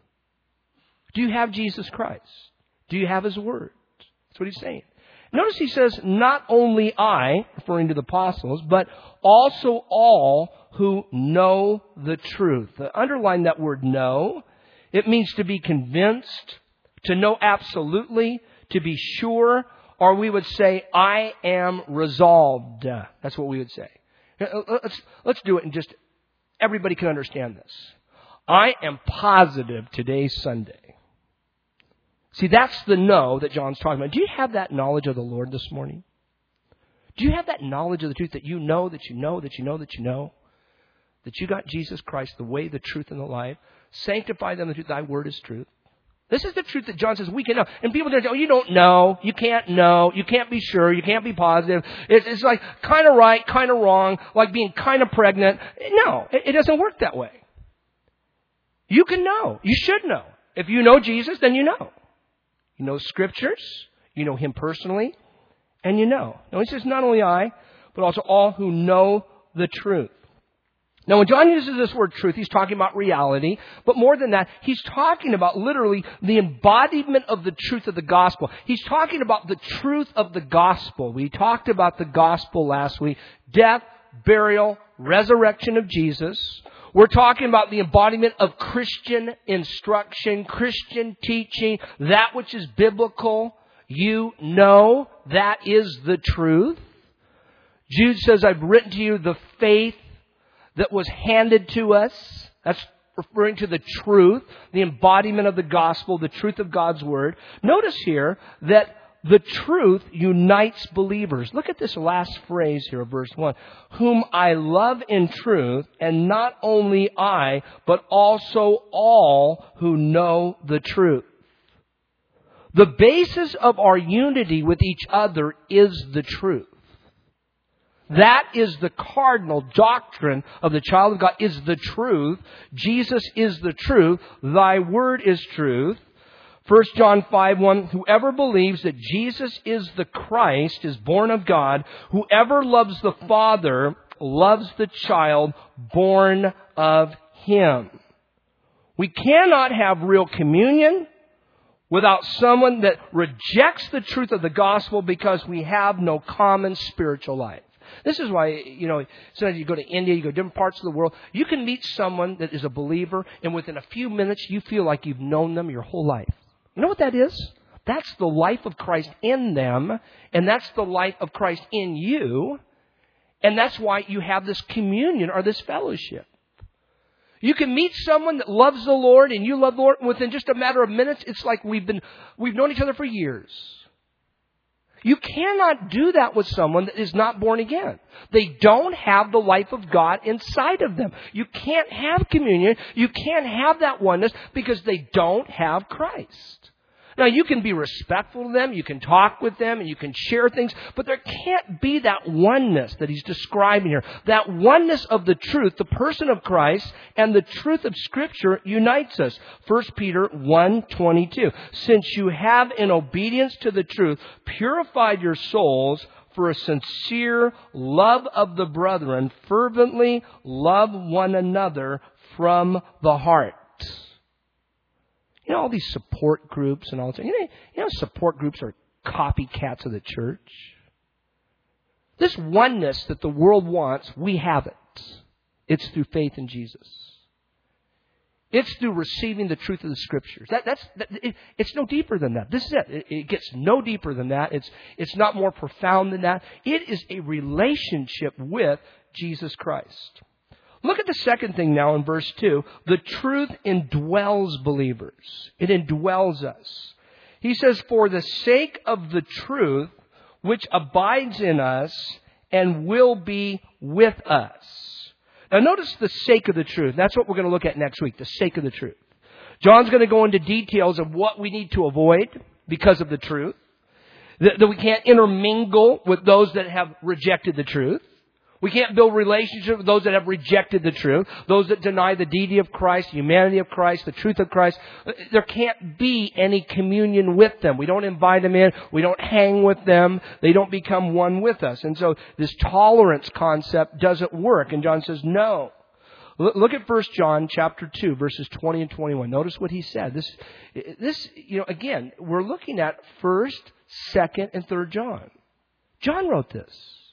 Do you have Jesus Christ? Do you have His Word? That's what he's saying. Notice he says, not only I, referring to the apostles, but also all who know the truth. Underline that word know. It means to be convinced, to know absolutely, to be sure, or we would say, I am resolved. That's what we would say. Let's, let's do it and just, everybody can understand this. I am positive today's Sunday. See, that's the know that John's talking about. Do you have that knowledge of the Lord this morning? Do you have that knowledge of the truth that you know, that you know, that you know, that you know? That you got Jesus Christ, the way, the truth, and the life. Sanctify them in the truth. Thy word is truth. This is the truth that John says we can know. And people say, oh, you don't know. You can't know. You can't be sure. You can't be positive. It's, it's like kind of right, kind of wrong, like being kind of pregnant. No, it, it doesn't work that way. You can know. You should know. If you know Jesus, then you know. You know Scriptures, you know Him personally, and you know. Now he says not only I, but also all who know the truth. Now, when John uses this word truth, he's talking about reality. But more than that, he's talking about literally the embodiment of the truth of the gospel. He's talking about the truth of the gospel. We talked about the gospel last week. Death, burial, resurrection of Jesus. We're talking about the embodiment of Christian instruction, Christian teaching, that which is biblical. You know that is the truth. Jude says, I've written to you the faith that was handed to us. That's referring to the truth, the embodiment of the gospel, the truth of God's word. Notice here that the truth unites believers. Look at this last phrase here of verse one. Whom I love in truth, and not only I, but also all who know the truth. The basis of our unity with each other is the truth. That is the cardinal doctrine of the child of God, is the truth. Jesus is the truth. Thy word is truth. First John five one, whoever believes that Jesus is the Christ is born of God. Whoever loves the Father loves the child born of Him. We cannot have real communion without someone that rejects the truth of the gospel because we have no common spiritual life. This is why, you know, sometimes you go to India, you go to different parts of the world. You can meet someone that is a believer, and within a few minutes, you feel like you've known them your whole life. You know what that is? That's the life of Christ in them, and that's the life of Christ in you, and that's why you have this communion or this fellowship. You can meet someone that loves the Lord, and you love the Lord, and within just a matter of minutes, it's like we've been, we've known each other for years. You cannot do that with someone that is not born again. They don't have the life of God inside of them. You can't have communion. You can't have that oneness because they don't have Christ. Now, you can be respectful to them, you can talk with them, and you can share things, but there can't be that oneness that he's describing here. That oneness of the truth, the person of Christ, and the truth of Scripture unites us. First Peter one twenty-two. Since you have, in obedience to the truth, purified your souls for a sincere love of the brethren, fervently love one another from the heart. You know, all these support groups and all that. You know, you know, support groups are copycats of the church. This oneness that the world wants, we have it. It's through faith in Jesus. It's through receiving the truth of the Scriptures. That, that's, that, it, it's no deeper than that. This is it. it. It gets no deeper than that. It's, it's not more profound than that. It is a relationship with Jesus Christ. Look at the second thing now in verse two. The truth indwells believers. It indwells us. He says, for the sake of the truth which abides in us and will be with us. Now notice the sake of the truth. That's what we're going to look at next week, the sake of the truth. John's going to go into details of what we need to avoid because of the truth. That, that we can't intermingle with those that have rejected the truth. We can't build relationships with those that have rejected the truth, those that deny the deity of Christ, the humanity of Christ, the truth of Christ. There can't be any communion with them. We don't invite them in. We don't hang with them. They don't become one with us. And so this tolerance concept doesn't work. And John says, no. Look at First John chapter two, verses twenty and twenty-one. Notice what he said. This, this, you know, again, we're looking at First, Second, and Third John. John wrote this.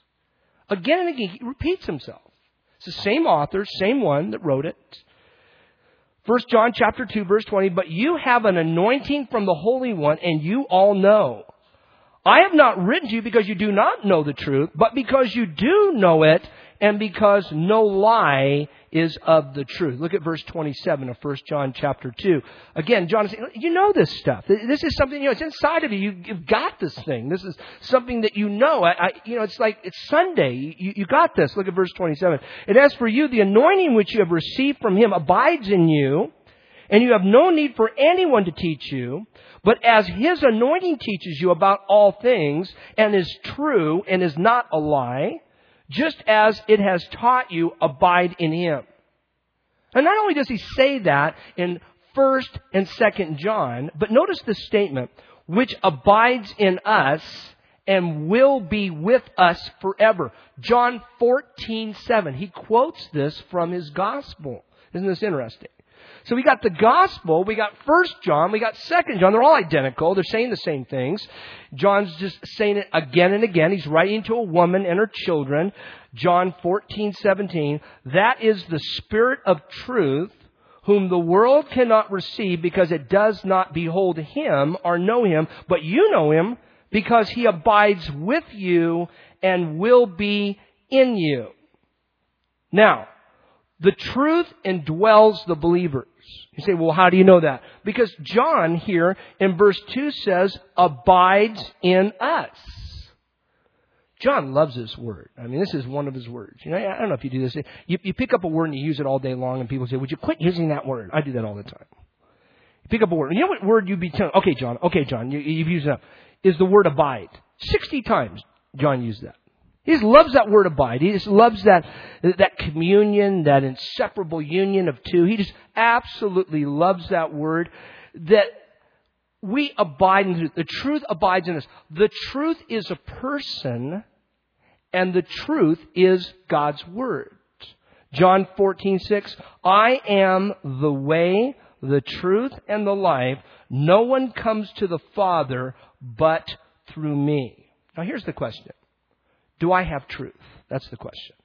Again and again, he repeats himself. It's the same author, same one that wrote it. First John chapter two, verse twenty, but you have an anointing from the Holy One, and you all know. I have not written to you because you do not know the truth, but because you do know it, and because no lie is of the truth. Look at verse twenty-seven of First John chapter two. Again, John is saying, you know this stuff. This is something, you know, it's inside of you. You've got this thing. This is something that you know. I, I, you know, it's like, it's Sunday. You, you got this. Look at verse twenty-seven. And as for you, the anointing which you have received from Him abides in you, and you have no need for anyone to teach you. But as His anointing teaches you about all things, and is true, and is not a lie, just as it has taught you, abide in Him. And not only does he say that in First and Second John, but notice this statement, which abides in us and will be with us forever. John fourteen seven. He quotes this from his gospel. Isn't this interesting? So we got the gospel, we got First John, we got Second John. They're all identical. They're saying the same things. John's just saying it again and again. He's writing to a woman and her children. John fourteen seventeen. That is the Spirit of truth, whom the world cannot receive because it does not behold Him or know Him. But you know Him because He abides with you and will be in you. Now, the truth indwells the believers. You say, well, how do you know that? Because John here in verse two says, abides in us. John loves this word. I mean, this is one of his words. You know, I don't know if you do this. You, you pick up a word and you use it all day long, and people say, would you quit using that word? I do that all the time. You pick up a word. You know what word you'd be telling? Okay, John. Okay, John. You, you've used it up. Is the word abide. sixty times John used that. He just loves that word abide. He just loves that, that communion, that inseparable union of two. He just absolutely loves that word, that we abide in the truth abides in us. The truth is a person, and the truth is God's word. John fourteen six. I am the way, the truth, and the life. No one comes to the Father but through me. Now here's the question. Do I have truth? That's the question.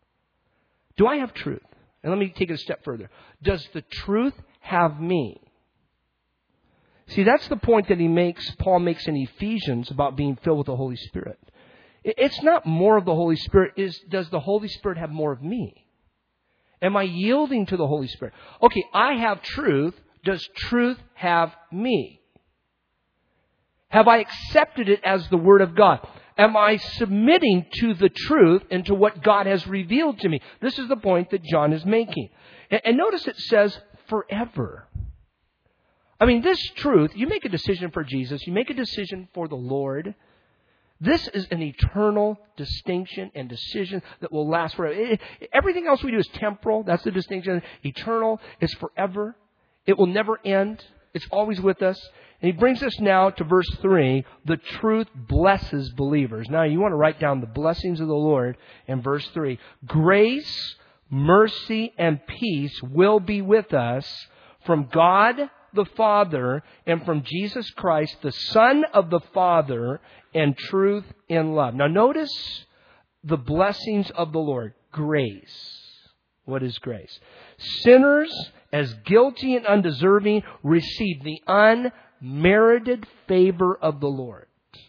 Do I have truth? And let me take it a step further. Does the truth have me? See, that's the point that he makes, Paul makes in Ephesians about being filled with the Holy Spirit. It's not more of the Holy Spirit. Is does the Holy Spirit have more of me? Am I yielding to the Holy Spirit? Okay, I have truth. Does truth have me? Have I accepted it as the Word of God? Am I submitting to the truth and to what God has revealed to me? This is the point that John is making. And notice it says forever. I mean, this truth, you make a decision for Jesus, you make a decision for the Lord. This is an eternal distinction and decision that will last forever. Everything else we do is temporal. That's the distinction. Eternal is forever. It will never end. It's always with us. And he brings us now to verse three. The truth blesses believers. Now you want to write down the blessings of the Lord in verse three. Grace, mercy, and peace will be with us from God the Father and from Jesus Christ, the Son of the Father, and truth in love. Now notice the blessings of the Lord. Grace. What is grace? Sinners, as guilty and undeserving, receive the unmerited favor of the Lord.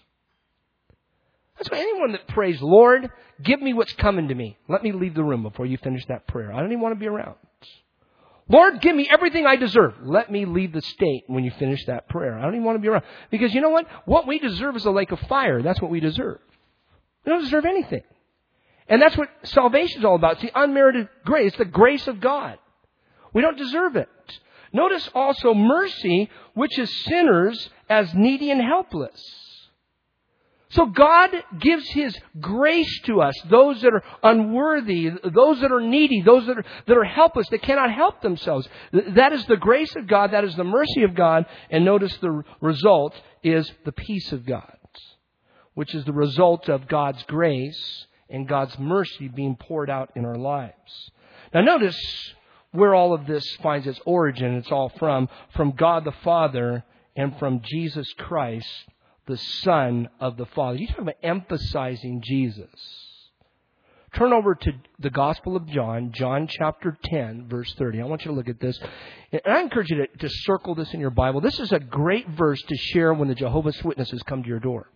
That's why anyone that prays, Lord, give me what's coming to me. Let me leave the room before you finish that prayer. I don't even want to be around. Lord, give me everything I deserve. Let me leave the state when you finish that prayer. I don't even want to be around. Because you know what? What we deserve is a lake of fire. That's what we deserve. We don't deserve anything. And that's what salvation is all about. It's the unmerited grace, the grace of God. We don't deserve it. Notice also mercy, which is sinners as needy and helpless. So God gives His grace to us, those that are unworthy, those that are needy, those that are, that are helpless, that cannot help themselves. That is the grace of God. That is the mercy of God. And notice the result is the peace of God, which is the result of God's grace and God's mercy being poured out in our lives. Now notice where all of this finds its origin. It's all from, from God the Father and from Jesus Christ, the Son of the Father. You talk about emphasizing Jesus. Turn over to the Gospel of John, John chapter ten, verse thirty. I want you to look at this. And I encourage you to, to circle this in your Bible. This is a great verse to share when the Jehovah's Witnesses come to your door.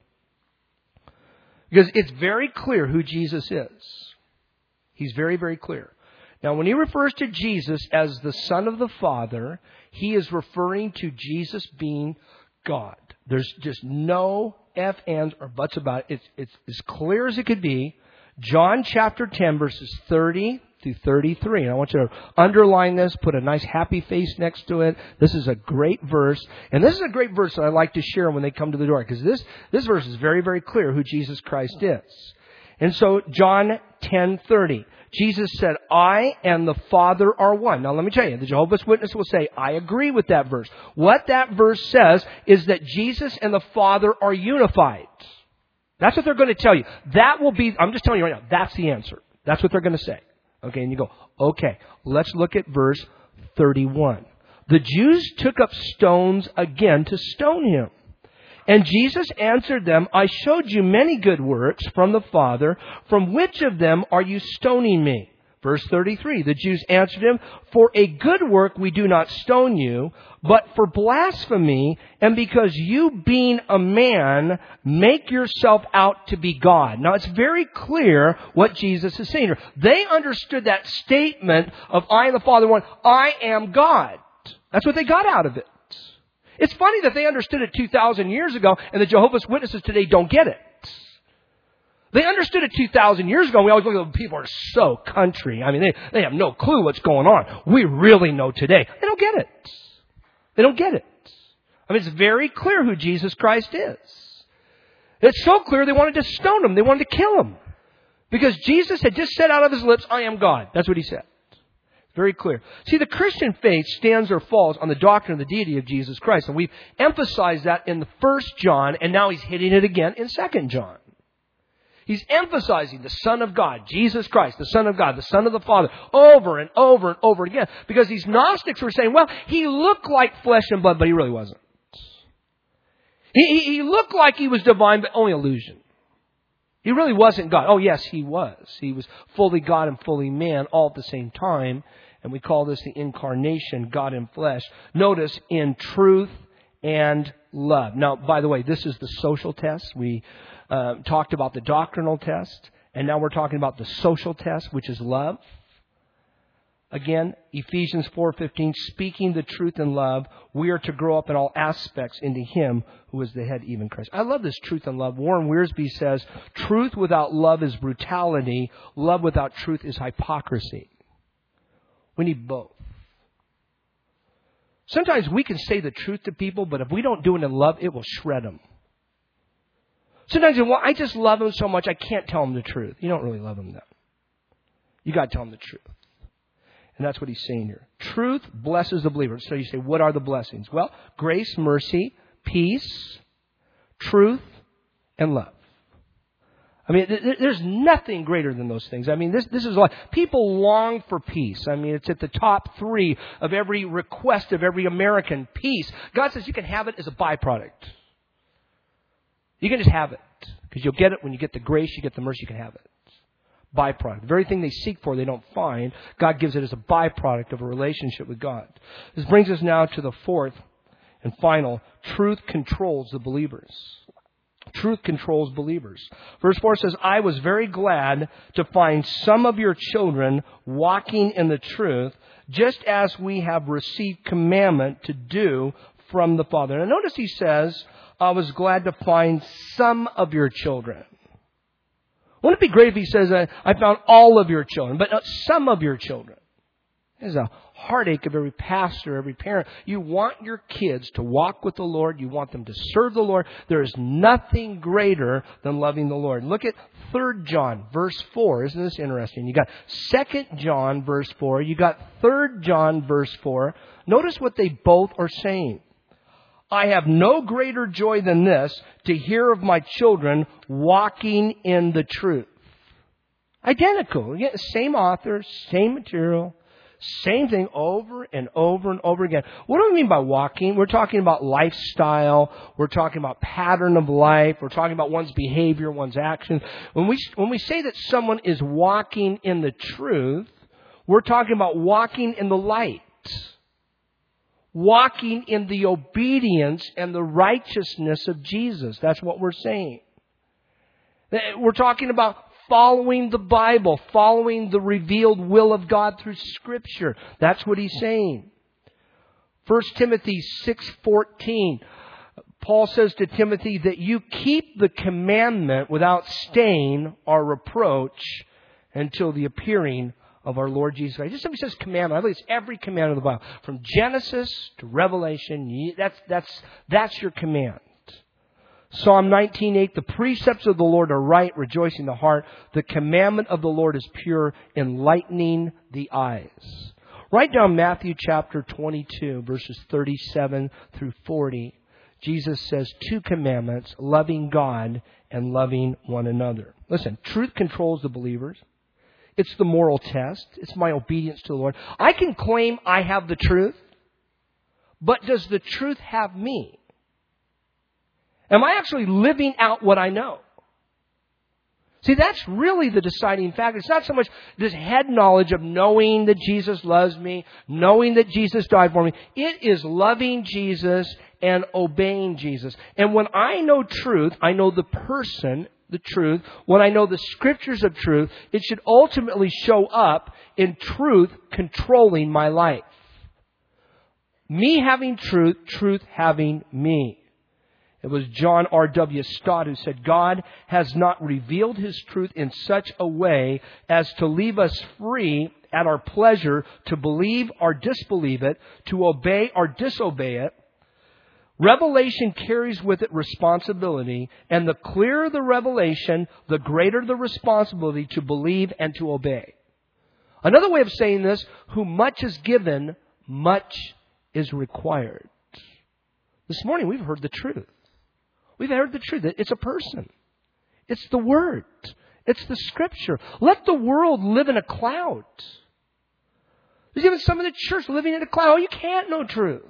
Because it's very clear who Jesus is. He's very, very clear. Now, when he refers to Jesus as the Son of the Father, he is referring to Jesus being God. There's just no ifs, ands, or buts about it. It's, it's as clear as it could be. John chapter ten, verses thirty through thirty-three. And I want you to underline this, put a nice happy face next to it. This is a great verse. And this is a great verse that I like to share when they come to the door. Because this, this verse is very, very clear who Jesus Christ is. And so, John ten thirty. Jesus said, I and the Father are one. Now let me tell you, the Jehovah's Witness will say, I agree with that verse. What that verse says is that Jesus and the Father are unified. That's what they're going to tell you. That will be, I'm just telling you right now, that's the answer. That's what they're going to say. Okay, and you go, okay, let's look at verse thirty-one. The Jews took up stones again to stone him. And Jesus answered them, I showed you many good works from the Father. From which of them are you stoning me? Verse thirty-three, the Jews answered him, for a good work we do not stone you, but for blasphemy, and because you being a man, make yourself out to be God. Now it's very clear what Jesus is saying here. They understood that statement of I and the Father one, I am God. That's what they got out of it. It's funny that they understood it two thousand years ago, and the Jehovah's Witnesses today don't get it. They understood it two thousand years ago. We always look at people who are so country. I mean, they, they have no clue what's going on. We really know today. They don't get it. They don't get it. I mean, it's very clear who Jesus Christ is. It's so clear they wanted to stone him. They wanted to kill him. Because Jesus had just said out of his lips, I am God. That's what he said. Very clear. See, the Christian faith stands or falls on the doctrine of the deity of Jesus Christ. And we've emphasized that in the First John, and now he's hitting it again in Second John. He's emphasizing the Son of God, Jesus Christ, the Son of God, the Son of the Father, over and over and over again. Because these Gnostics were saying, well, he looked like flesh and blood, but he really wasn't. He, he, he looked like he was divine, but only illusion. He really wasn't God. Oh, yes, he was. He was fully God and fully man all at the same time. And we call this the incarnation, God in flesh. Notice, in truth and love. Now, by the way, this is the social test. We uh, talked about the doctrinal test. And now we're talking about the social test, which is love. Again, Ephesians four fifteen, speaking the truth in love, we are to grow up in all aspects into Him who is the head, even Christ. I love this truth and love. Warren Wiersbe says, truth without love is brutality. Love without truth is hypocrisy. We need both. Sometimes we can say the truth to people, but if we don't do it in love, it will shred them. Sometimes, well, I just love them so much, I can't tell them the truth. You don't really love them then. You got to tell them the truth. And that's what he's saying here. Truth blesses the believer. So you say, what are the blessings? Well, grace, mercy, peace, truth, and love. I mean, th- there's nothing greater than those things. I mean, this this is like people long for peace. I mean, it's at the top three of every request of every American. Peace. God says you can have it as a byproduct. You can just have it because you'll get it when you get the grace, you get the mercy, you can have it. Byproduct. The very thing they seek for, they don't find. God gives it as a byproduct of a relationship with God. This brings us now to the fourth and final. Truth controls the believers. Truth controls believers. Verse four says, I was very glad to find some of your children walking in the truth, just as we have received commandment to do from the Father. And notice he says, I was glad to find some of your children. Wouldn't it be great if he says, I found all of your children, but not some of your children? There's a heartache of every pastor, every parent. You want your kids to walk with the Lord. You want them to serve the Lord. There is nothing greater than loving the Lord. Look at Third John, verse four. Isn't this interesting? You got Second John, verse four. You got Third John, verse four. Notice what they both are saying. I have no greater joy than this, to hear of my children walking in the truth. Identical. Again, same author, same material, same thing over and over and over again. What do we mean by walking? We're talking about lifestyle. We're talking about pattern of life. We're talking about one's behavior, one's action. When we, when we say that someone is walking in the truth, we're talking about walking in the light. Walking in the obedience and the righteousness of Jesus. That's what we're saying. We're talking about following the Bible, following the revealed will of God through Scripture. That's what he's saying. First Timothy six fourteen. Paul says to Timothy that you keep the commandment without stain or reproach until the appearing of our Lord Jesus Christ. Just somebody says commandment. I believe it's every command of the Bible. From Genesis to Revelation, that's, that's, that's your command. Psalm nineteen eight, the precepts of the Lord are right, rejoicing the heart. The commandment of the Lord is pure, enlightening the eyes. Write down Matthew chapter twenty-two, verses thirty-seven through forty. Jesus says two commandments, loving God and loving one another. Listen, truth controls the believers. It's the moral test. It's my obedience to the Lord. I can claim I have the truth, but does the truth have me? Am I actually living out what I know? See, that's really the deciding factor. It's not so much this head knowledge of knowing that Jesus loves me, knowing that Jesus died for me. It is loving Jesus and obeying Jesus. And when I know truth, I know the person, the truth. When I know the scriptures of truth, it should ultimately show up in truth controlling my life. Me having truth, truth having me. It was John R W Stott who said, God has not revealed His truth in such a way as to leave us free at our pleasure to believe or disbelieve it, to obey or disobey it. Revelation carries with it responsibility, and the clearer the revelation, the greater the responsibility to believe and to obey. Another way of saying this, who much is given, much is required. This morning we've heard the truth. We've heard the truth. It's a person. It's the Word. It's the Scripture. Let the world live in a cloud. There's even some in the church living in a cloud. Oh, you can't know truth.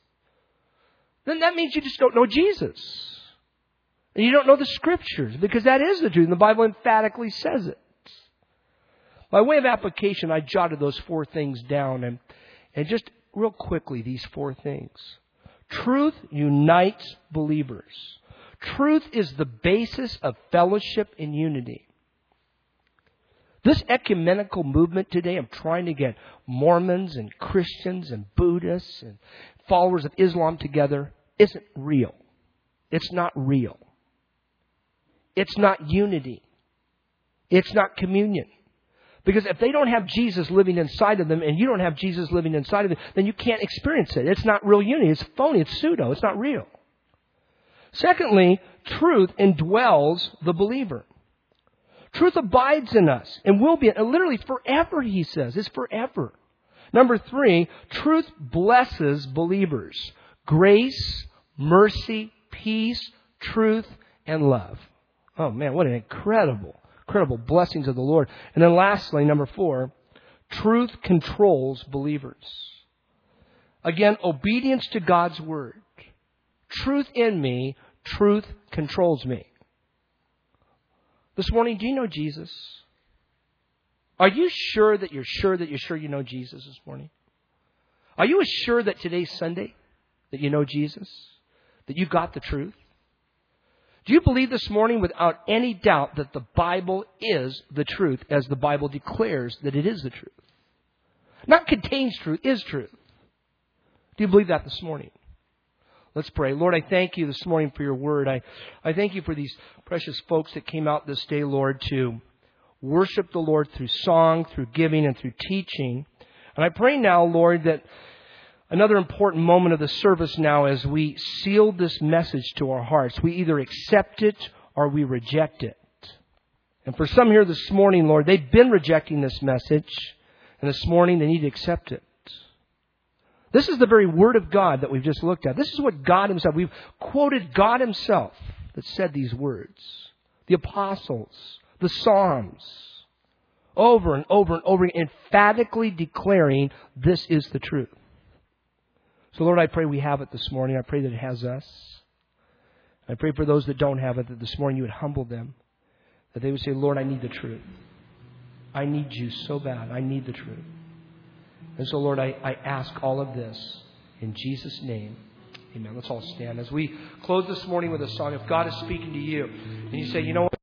Then that means you just don't know Jesus. And you don't know the Scriptures, because that is the truth. And the Bible emphatically says it. By way of application, I jotted those four things down. And, and just real quickly, these four things. Truth unites believers. Truth is the basis of fellowship and unity. This ecumenical movement today of trying to get Mormons and Christians and Buddhists and followers of Islam together isn't real. It's not real. It's not unity. It's not communion. Because if they don't have Jesus living inside of them and you don't have Jesus living inside of them, then you can't experience it. It's not real unity. It's phony. It's pseudo. It's not real. Secondly, truth indwells the believer. Truth abides in us and will be, literally forever, he says. It's forever. Number three, truth blesses believers. Grace, mercy, peace, truth, and love. Oh man, what an incredible, incredible blessings of the Lord. And then lastly, number four, truth controls believers. Again, obedience to God's Word. Truth in me, truth controls me. This morning, do you know Jesus? Are you sure that you're sure that you're sure you know Jesus this morning? Are you assured that today's Sunday, that you know Jesus? That you got the truth? Do you believe this morning without any doubt that the Bible is the truth, as the Bible declares that it is the truth? Not contains truth, is truth. Do you believe that this morning? Let's pray. Lord, I thank you this morning for your word. I, I thank you for these precious folks that came out this day, Lord, to worship the Lord through song, through giving, and through teaching. And I pray now, Lord, that another important moment of the service now, as we seal this message to our hearts, we either accept it or we reject it. And for some here this morning, Lord, they've been rejecting this message, and this morning they need to accept it. This is the very Word of God that we've just looked at. This is what God Himself, we've quoted God Himself that said these words. The apostles, the Psalms, over and over and over, emphatically declaring this is the truth. So Lord, I pray we have it this morning. I pray that it has us. I pray for those that don't have it, that this morning you would humble them. That they would say, Lord, I need the truth. I need you so bad. I need the truth. And so, Lord, I, I ask all of this in Jesus' name. Amen. Let's all stand. As we close this morning with a song, if God is speaking to you, and you say, you know what?